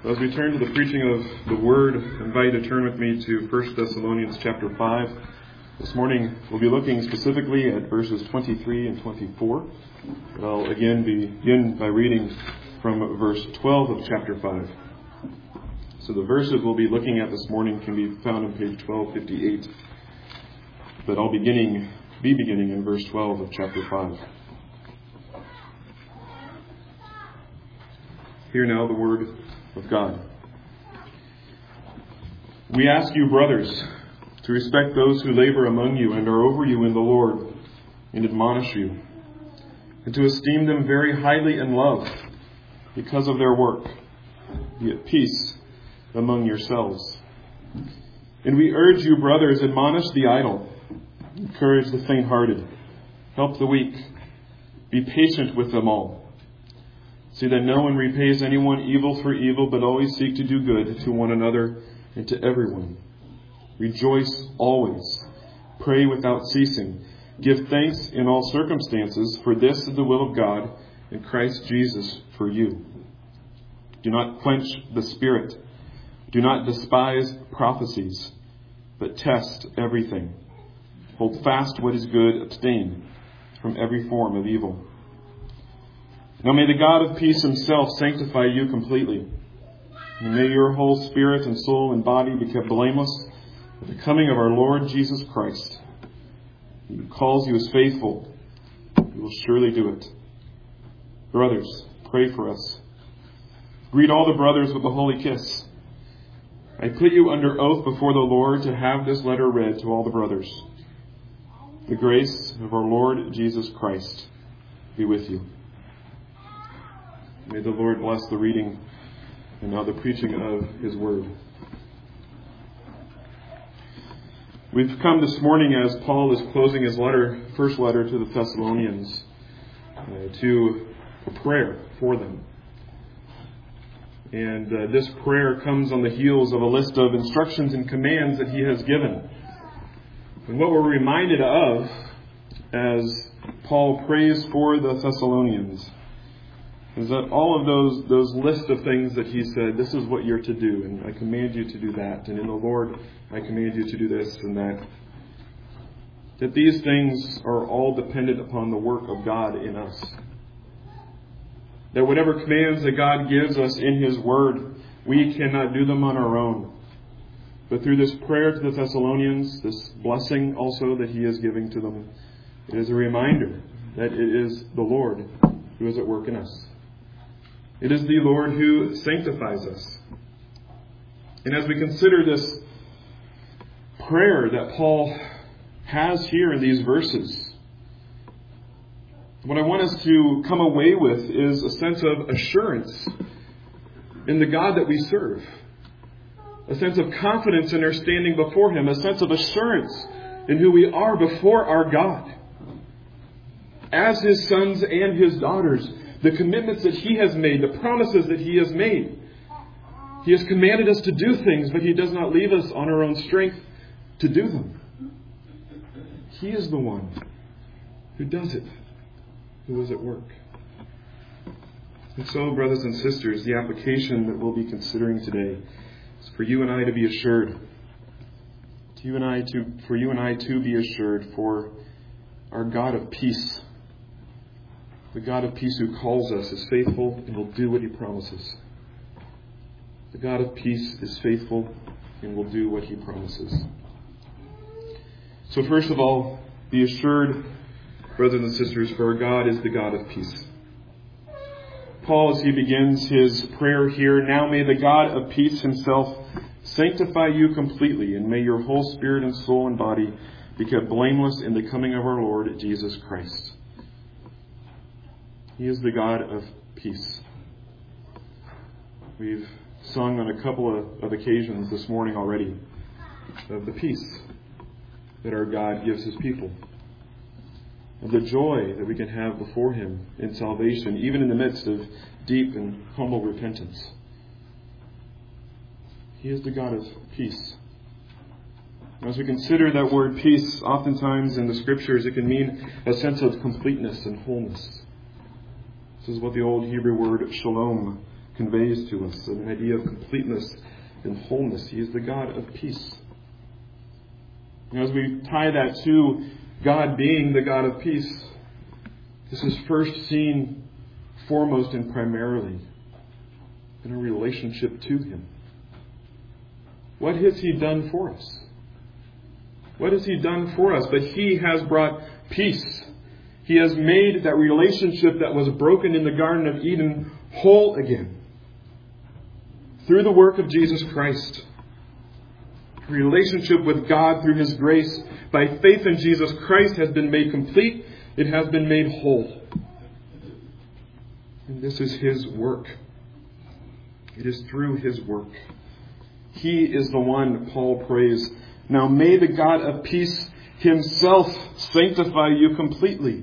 As we turn to the preaching of the Word, I invite you to turn with me to 1 Thessalonians chapter 5. This morning we'll be looking specifically at verses 23 and 24. But I'll again begin by reading from verse 12 of chapter 5. So the verses we'll be looking at this morning can be found on page 1258. But I'll be beginning in verse 12 of chapter 5. Hear now the word of God. We ask you, brothers, to respect those who labor among you and are over you in the Lord and admonish you, and to esteem them very highly in love because of their work. Be at peace among yourselves. And we urge you, brothers, admonish the idle, encourage the faint-hearted, help the weak, be patient with them all. See that no one repays anyone evil for evil, but always seek to do good to one another and to everyone. Rejoice always. Pray without ceasing. Give thanks in all circumstances, for this is the will of God in Christ Jesus for you. Do not quench the Spirit. Do not despise prophecies, but test everything. Hold fast what is good. Abstain from every form of evil. Now may the God of peace himself sanctify you completely. And may your whole spirit and soul and body be kept blameless at the coming of our Lord Jesus Christ. He who calls you is faithful. He will surely do it. Brothers, pray for us. Greet all the brothers with a holy kiss. I put you under oath before the Lord to have this letter read to all the brothers. The grace of our Lord Jesus Christ be with you. May the Lord bless the reading and now the preaching of His Word. We've come this morning as Paul is closing his first letter to the Thessalonians, to a prayer for them. And this prayer comes on the heels of a list of instructions and commands that he has given. And what we're reminded of as Paul prays for the Thessalonians is that all of those lists of things that he said, this is what you're to do, and I command you to do that, and in the Lord I command you to do this and that these things are all dependent upon the work of God in us. That whatever commands that God gives us in His Word, we cannot do them on our own. But through this prayer to the Thessalonians, this blessing also that he is giving to them, it is a reminder that it is the Lord who is at work in us. It is the Lord who sanctifies us. And as we consider this prayer that Paul has here in these verses, what I want us to come away with is a sense of assurance in the God that we serve. A sense of confidence in our standing before Him. A sense of assurance in who we are before our God. As His sons and His daughters, the commitments that He has made, the promises that He has made. He has commanded us to do things, but He does not leave us on our own strength to do them. He is the one who does it, who is at work. And so, brothers and sisters, the application that we'll be considering today is for you and I to be assured. For you and I to be assured, for our God of peace. The God of peace who calls us is faithful and will do what He promises. The God of peace is faithful and will do what He promises. So first of all, be assured, brothers and sisters, for our God is the God of peace. Paul, as he begins his prayer here, now may the God of peace himself sanctify you completely, and may your whole spirit and soul and body be kept blameless in the coming of our Lord Jesus Christ. He is the God of peace. We've sung on a couple of occasions this morning already of the peace that our God gives His people. Of the joy that we can have before Him in salvation, even in the midst of deep and humble repentance. He is the God of peace. As we consider that word peace, oftentimes in the Scriptures it can mean a sense of completeness and wholeness. This is what the old Hebrew word shalom conveys to us, an idea of completeness and wholeness. He is the God of peace. And as we tie that to God being the God of peace, this is first seen foremost and primarily in a relationship to Him. What has He done for us? What has He done for us? But He has brought peace. He has made that relationship that was broken in the Garden of Eden whole again. Through the work of Jesus Christ. Relationship with God through His grace by faith in Jesus Christ has been made complete. It has been made whole. And this is His work. It is through His work. He is the one Paul prays. Now may the God of peace Himself sanctify you completely.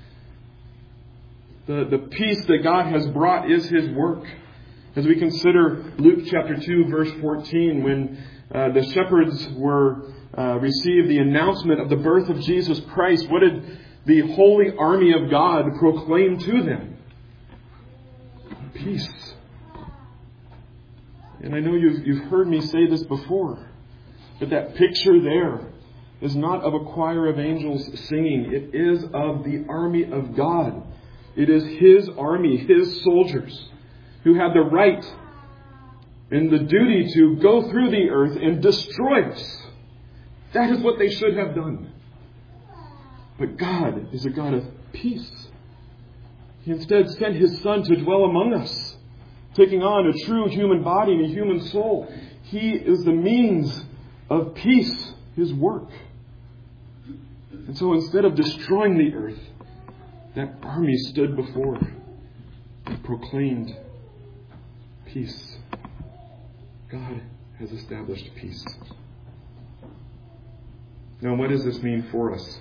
The peace that God has brought is His work. As we consider Luke chapter 2, verse 14, when the shepherds received the announcement of the birth of Jesus Christ, what did the holy army of God proclaim to them? Peace. And I know you've heard me say this before, but that picture there is not of a choir of angels singing. It is of the army of God. It is His army, His soldiers, who had the right and the duty to go through the earth and destroy us. That is what they should have done. But God is a God of peace. He instead sent His Son to dwell among us, taking on a true human body and a human soul. He is the means of peace, His work. And so instead of destroying the earth, that army stood before and proclaimed peace. God has established peace. Now, what does this mean for us?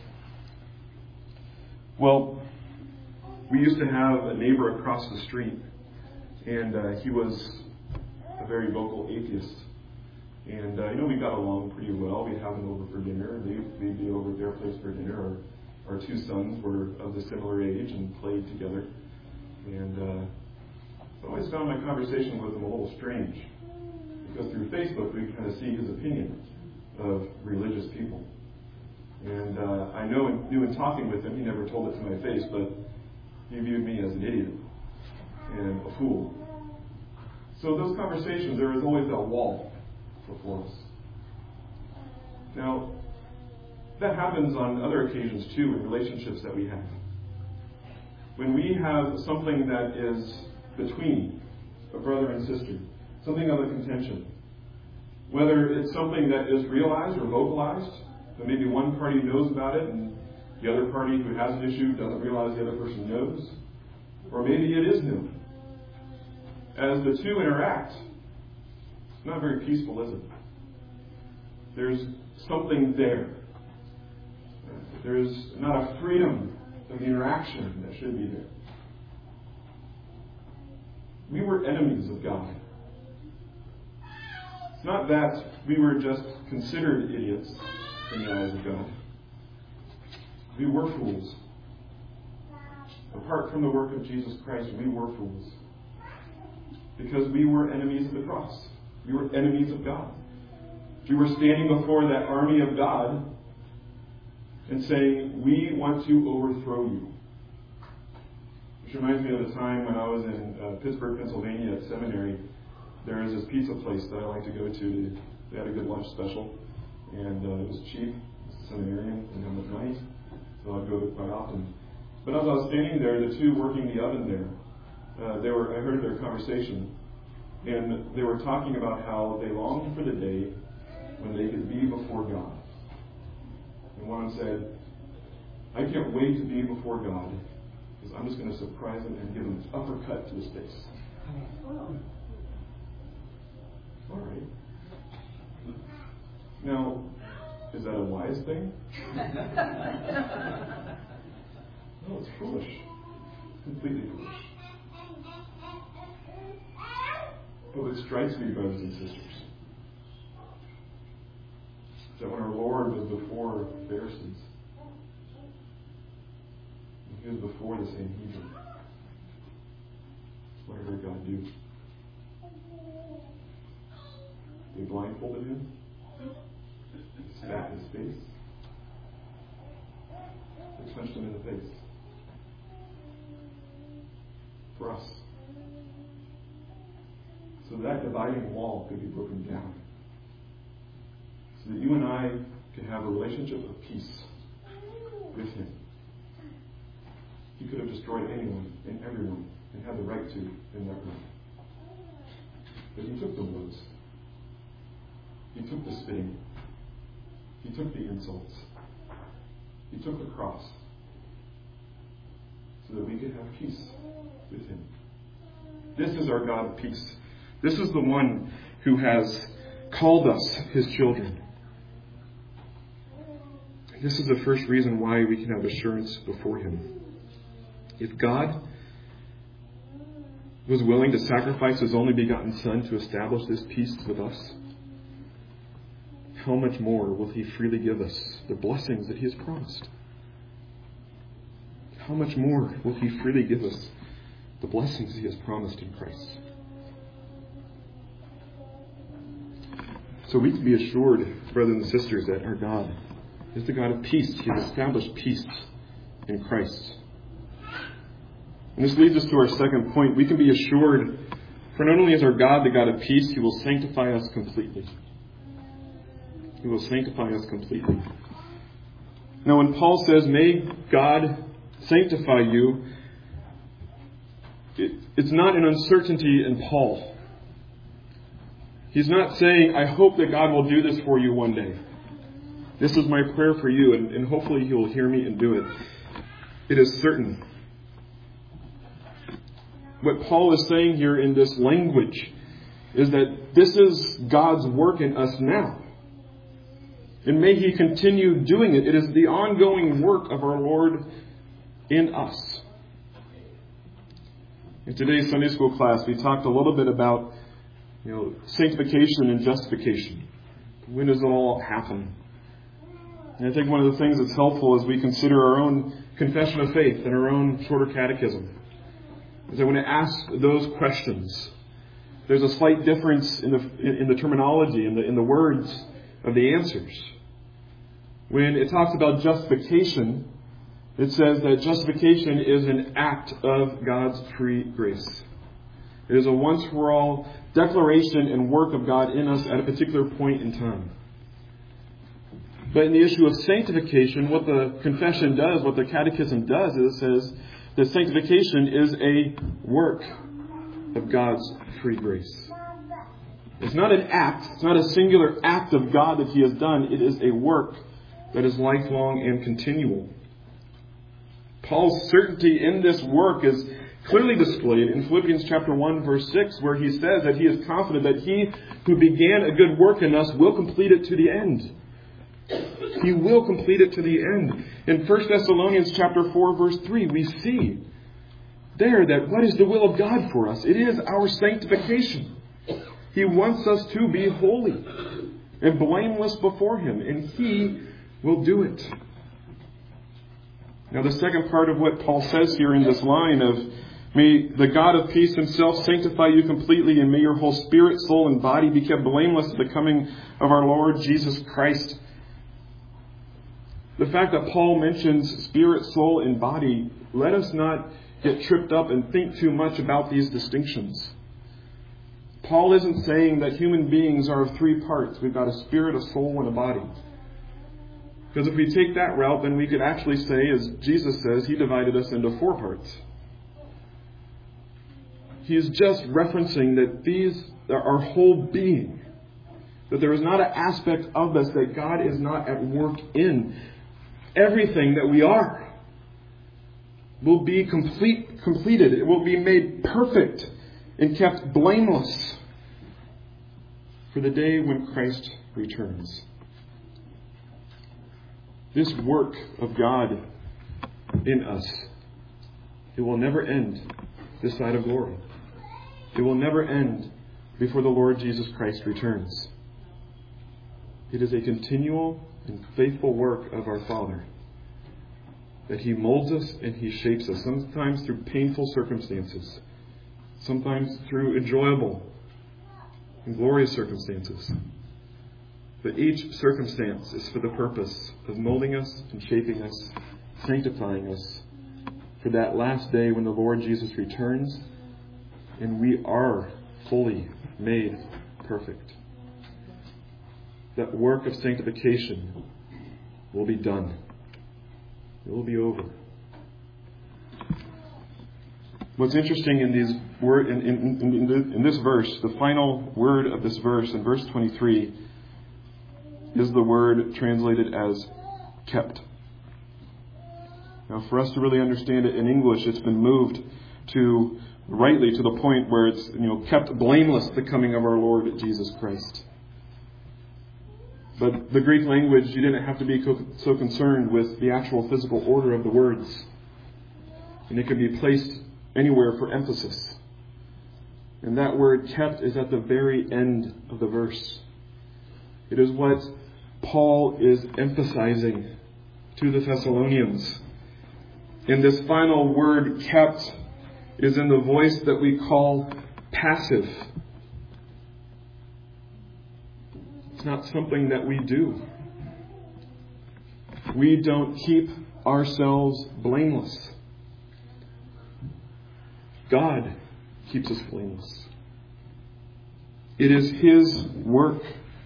Well, we used to have a neighbor across the street, and he was a very vocal atheist. And we got along pretty well. We'd have him over for dinner. We'd be over at their place for dinner. Our two sons were of the similar age and played together. And I always found my conversation with him a little strange, because through Facebook we kind of see his opinion of religious people. And I knew in talking with him, he never told it to my face, but he viewed me as an idiot and a fool. So those conversations, there was always that wall before us. Now, that happens on other occasions too, in relationships that we have. When we have something that is between a brother and sister, something of a contention, whether it's something that is realized or vocalized, but maybe one party knows about it and the other party who has an issue doesn't realize the other person knows, or maybe it is new. As the two interact, it's not very peaceful, is it? There's something there. There's not a freedom of the interaction that should be there. We were enemies of God. It's not that we were just considered idiots in the eyes of God. We were fools. Apart from the work of Jesus Christ, we were fools. Because we were enemies of the cross. We were enemies of God. We were standing before that army of God and saying, we want to overthrow you. Which reminds me of the time when I was in Pittsburgh, Pennsylvania at seminary. There is this pizza place that I like to go to. They had a good lunch special. And it was cheap. It's a seminarian and it was nice. So I'd go there quite often. But as I was standing there, the two working the oven there, I heard their conversation. And they were talking about how they longed for the day when they could be before God. And one said, I can't wait to be before God, because I'm just going to surprise him and give him an uppercut to his face. All right. Now, is that a wise thing? No, it's foolish. It's completely foolish. But what strikes me, brothers and sisters, is that when our Lord was before Pharisees, He was before the Sanhedrin, what did God do? blindfolded him, spat in his face, they punched him in the face. For us. So that dividing wall could be broken down. So that you and I could have a relationship of peace with him. He could have destroyed anyone and everyone and had the right to in that room. But he took the blows. He took the spitting. He took the insults. He took the cross. So that we could have peace with him. This is our God of peace. This is the one who has called us his children. This is the first reason why we can have assurance before him. If God was willing to sacrifice his only begotten Son to establish this peace with us, how much more will he freely give us the blessings that he has promised? How much more will he freely give us the blessings he has promised in Christ? So we can be assured, brothers and sisters, that our God is the God of peace. He has established peace in Christ. And this leads us to our second point. We can be assured, for not only is our God the God of peace, he will sanctify us completely. He will sanctify us completely. Now when Paul says, may God sanctify you, it's not an uncertainty in Paul. He's not saying, I hope that God will do this for you one day. This is my prayer for you, and hopefully he will hear me and do it. It is certain. What Paul is saying here in this language is that this is God's work in us now. And may he continue doing it. It is the ongoing work of our Lord in us. In today's Sunday school class, we talked a little bit about sanctification and justification. When does it all happen? And I think one of the things that's helpful as we consider our own confession of faith and our own shorter catechism is that when it asks those questions, there's a slight difference in the terminology, in the words of the answers. When it talks about justification, it says that justification is an act of God's free grace. It is a once-for-all declaration and work of God in us at a particular point in time. But in the issue of sanctification, what the confession does, what the catechism does, is it says that sanctification is a work of God's free grace. It's not an act. It's not a singular act of God that he has done. It is a work that is lifelong and continual. Paul's certainty in this work is clearly displayed in Philippians chapter 1, verse 6, where he says that he is confident that he who began a good work in us will complete it to the end. He will complete it to the end. In 1 Thessalonians chapter 4, verse 3, we see there that what is the will of God for us? It is our sanctification. He wants us to be holy and blameless before him, and he will do it. Now, the second part of what Paul says here in this line of, may the God of peace himself sanctify you completely, and may your whole spirit, soul, and body be kept blameless at the coming of our Lord Jesus Christ. The fact that Paul mentions spirit, soul, and body, let us not get tripped up and think too much about these distinctions. Paul isn't saying that human beings are of three parts. We've got a spirit, a soul, and a body. Because if we take that route, then we could actually say, as Jesus says, he divided us into four parts. He is just referencing that these are our whole being. That there is not an aspect of us that God is not at work in. Everything that we are will be completed. It will be made perfect and kept blameless for the day when Christ returns. This work of God in us, it will never end this side of glory. It will never end before the Lord Jesus Christ returns. It is a continual and faithful work of our Father, that he molds us and he shapes us, sometimes through painful circumstances, sometimes through enjoyable and glorious circumstances. But each circumstance is for the purpose of molding us and shaping us, sanctifying us for that last day when the Lord Jesus returns and we are fully made perfect. That work of sanctification will be done. It will be over. What's interesting in this verse, the final word of this verse, in verse 23, is the word translated as kept. Now, for us to really understand it in English, it's been moved to rightly to the point where it's kept blameless the coming of our Lord Jesus Christ. But the Greek language, you didn't have to be so concerned with the actual physical order of the words. And it could be placed anywhere for emphasis. And that word kept is at the very end of the verse. It is what Paul is emphasizing to the Thessalonians. And this final word kept is in the voice that we call passive. It's not something that we do. We don't keep ourselves blameless. God keeps us blameless. It is His work.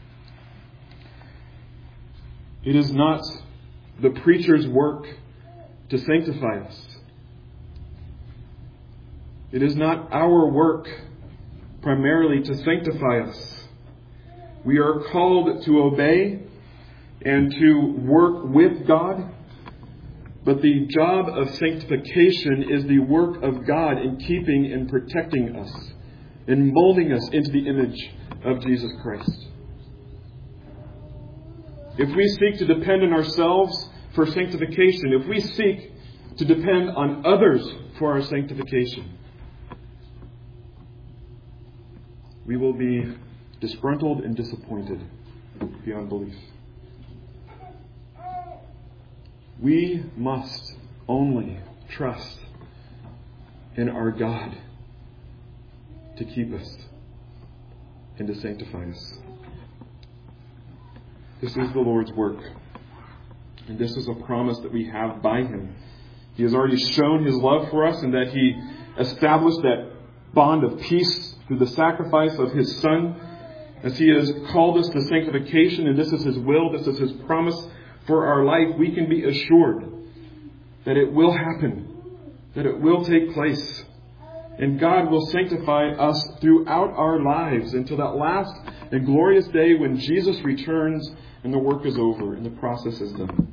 It is not the preacher's work to sanctify us. It is not our work primarily to sanctify us. We are called to obey and to work with God. But the job of sanctification is the work of God in keeping and protecting us and molding us into the image of Jesus Christ. If we seek to depend on ourselves for sanctification, if we seek to depend on others for our sanctification, we will be disgruntled and disappointed beyond belief. We must only trust in our God to keep us and to sanctify us. This is the Lord's work. And this is a promise that we have by Him. He has already shown His love for us in that He established that bond of peace through the sacrifice of His Son. As He has called us to sanctification, and this is His will, this is His promise for our life, we can be assured that it will happen, that it will take place. And God will sanctify us throughout our lives until that last and glorious day when Jesus returns and the work is over and the process is done.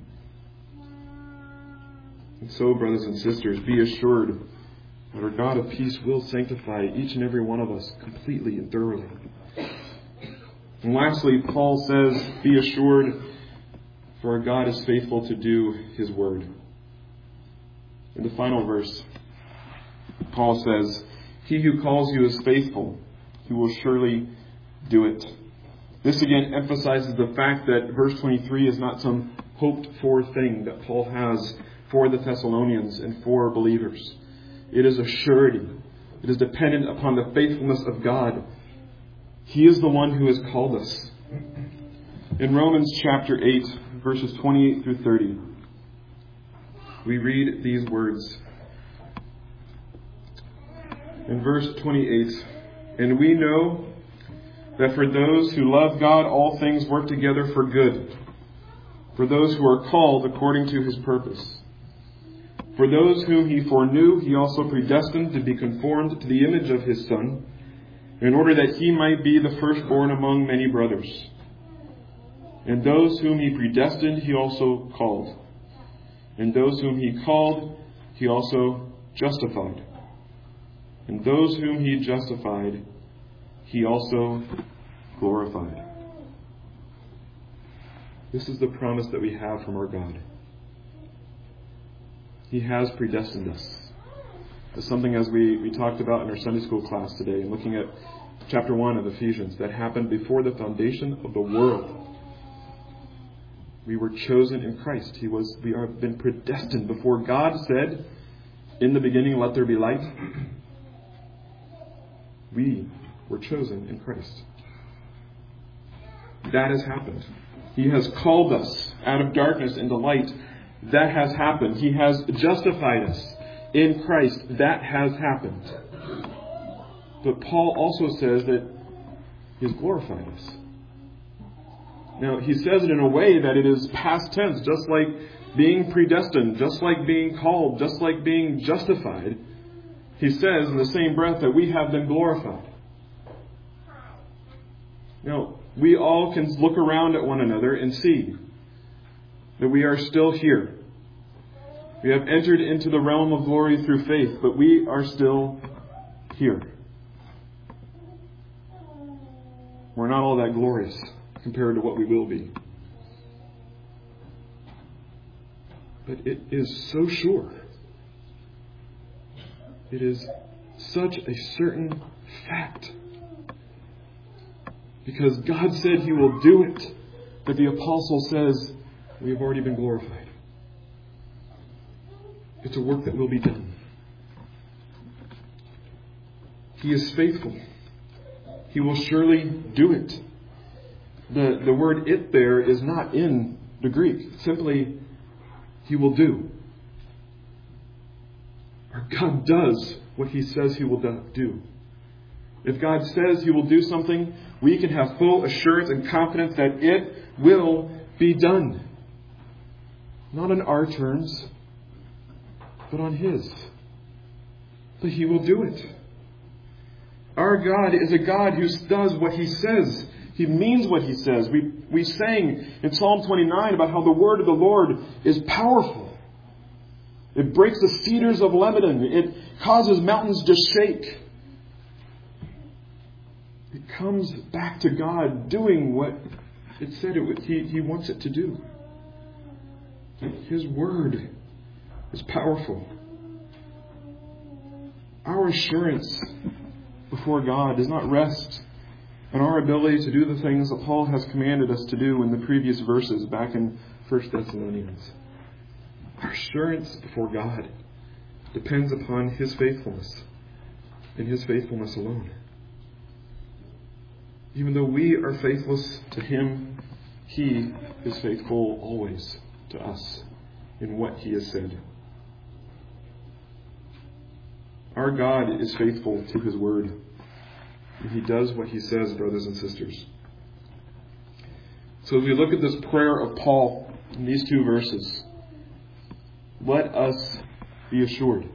And so, brothers and sisters, be assured that our God of peace will sanctify each and every one of us completely and thoroughly. And lastly, Paul says, be assured, for our God is faithful to do His word. In the final verse, Paul says, he who calls you is faithful. He will surely do it. This again emphasizes the fact that verse 23 is not some hoped-for thing that Paul has for the Thessalonians and for believers. It is a surety. It is dependent upon the faithfulness of God. He is the one who has called us. In Romans chapter 8, verses 28 through 30, we read these words. In verse 28, and we know that for those who love God, all things work together for good, for those who are called according to His purpose. For those whom He foreknew, He also predestined to be conformed to the image of His Son, in order that He might be the firstborn among many brothers. And those whom He predestined, He also called. And those whom He called, He also justified. And those whom He justified, He also glorified. This is the promise that we have from our God. He has predestined us. It's something as we talked about in our Sunday school class today, and looking at chapter 1 of Ephesians, that happened before the foundation of the world. We were chosen in Christ. We have been predestined. Before God said, in the beginning, let there be light, we were chosen in Christ. That has happened. He has called us out of darkness into light. That has happened. He has justified us in Christ. That has happened. But Paul also says that He has glorified us. Now, he says it in a way that it is past tense, just like being predestined, just like being called, just like being justified. He says in the same breath that we have been glorified. Now, we all can look around at one another and see that we are still here. We have entered into the realm of glory through faith, but we are still here. We're not all that glorious compared to what we will be. But it is so sure. It is such a certain fact. Because God said He will do it, that the apostle says, we have already been glorified. It's a work that will be done. He is faithful. He will surely do it. The word "it" there is not in the Greek. Simply, He will do. Our God does what He says He will do. If God says He will do something, we can have full assurance and confidence that it will be done. Not on our terms, but on His. But He will do it. Our God is a God who does what He says. He means what He says. We sang in Psalm 29 about how the word of the Lord is powerful. It breaks the cedars of Lebanon. It causes mountains to shake. It comes back to God doing what it said it would. He wants it to do. His word is powerful. Our assurance before God does not rest on our ability to do the things that Paul has commanded us to do in the previous verses back in 1 Thessalonians. Our assurance before God depends upon His faithfulness and His faithfulness alone. Even though we are faithless to Him, He is faithful always to us in what He has said. Our God is faithful to His word. And He does what He says, brothers and sisters. So as we look at this prayer of Paul in these two verses, let us be assured.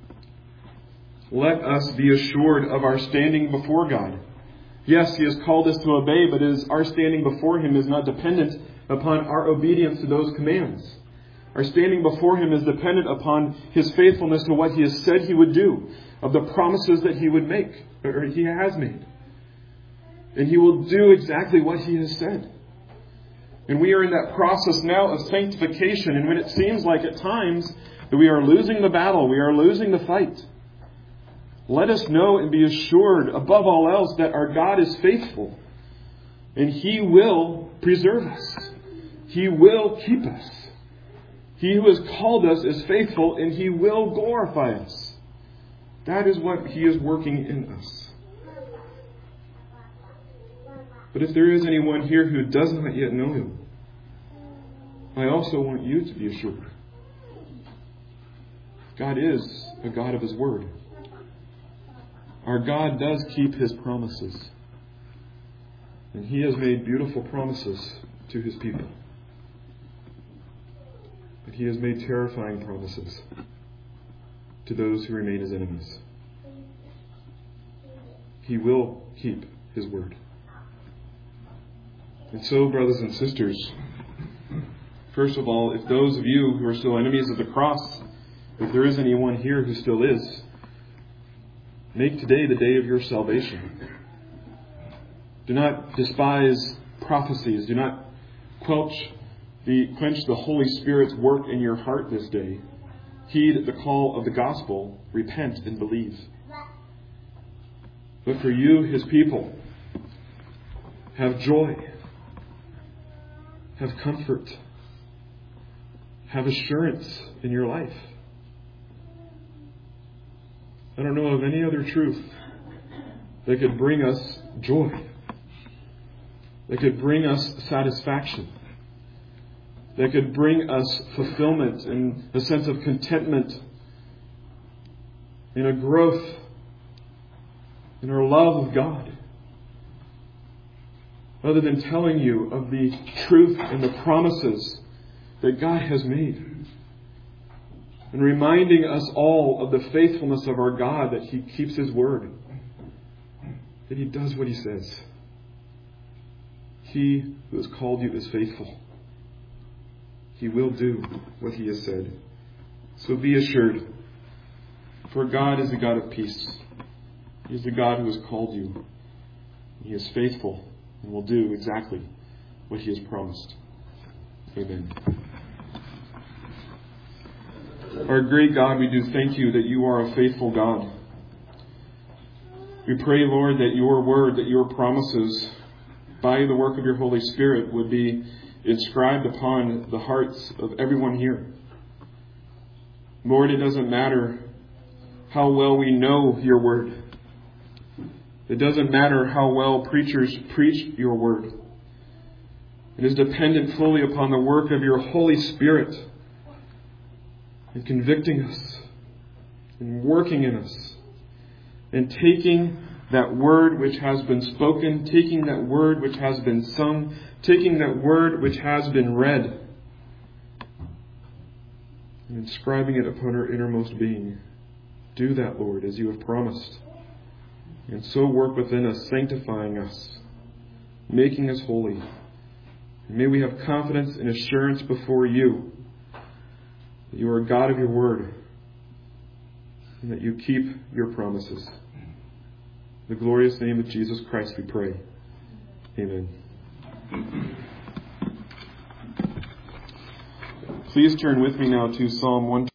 Let us be assured of our standing before God. Yes, He has called us to obey, but our standing before Him is not dependent upon our obedience to those commands. Our standing before Him is dependent upon His faithfulness to what He has said He would do, of the promises that He would make, or He has made. And He will do exactly what He has said. And we are in that process now of sanctification, and when it seems like at times that we are losing the battle, we are losing the fight, let us know and be assured above all else that our God is faithful, and He will preserve us. He will keep us. He who has called us is faithful, and He will glorify us. That is what He is working in us. But if there is anyone here who does not yet know Him, I also want you to be assured. God is a God of His word. Our God does keep His promises. And He has made beautiful promises to His people. But He has made terrifying promises to those who remain His enemies. He will keep His word. And so, brothers and sisters, first of all, if those of you who are still enemies of the cross, if there is anyone here who still is, make today the day of your salvation. Do not despise prophecies. Do not quench the Holy Spirit's work in your heart this day. Heed the call of the gospel. Repent and believe. But for you, His people, have joy. Have comfort. Have assurance in your life. I don't know of any other truth that could bring us joy, that could bring us satisfaction, that could bring us fulfillment and a sense of contentment and a growth in our love of God. Other than telling you of the truth and the promises that God has made. And reminding us all of the faithfulness of our God, that He keeps His word. That He does what He says. He who has called you is faithful. He will do what He has said. So be assured, for God is the God of peace. He is the God who has called you. He is faithful and will do exactly what He has promised. Amen. Our great God, we do thank You that You are a faithful God. We pray, Lord, that Your word, that Your promises, by the work of Your Holy Spirit, would be inscribed upon the hearts of everyone here. Lord, it doesn't matter how well we know Your word. It doesn't matter how well preachers preach Your word. It is dependent fully upon the work of Your Holy Spirit in convicting us, in working in us, and taking that word which has been spoken, taking that word which has been sung, taking that word which has been read, and inscribing it upon our innermost being. Do that, Lord, as You have promised. And so work within us, sanctifying us, making us holy. And may we have confidence and assurance before You that You are a God of Your word and that You keep Your promises. In the glorious name of Jesus Christ we pray. Amen. Please turn with me now to Psalm 1.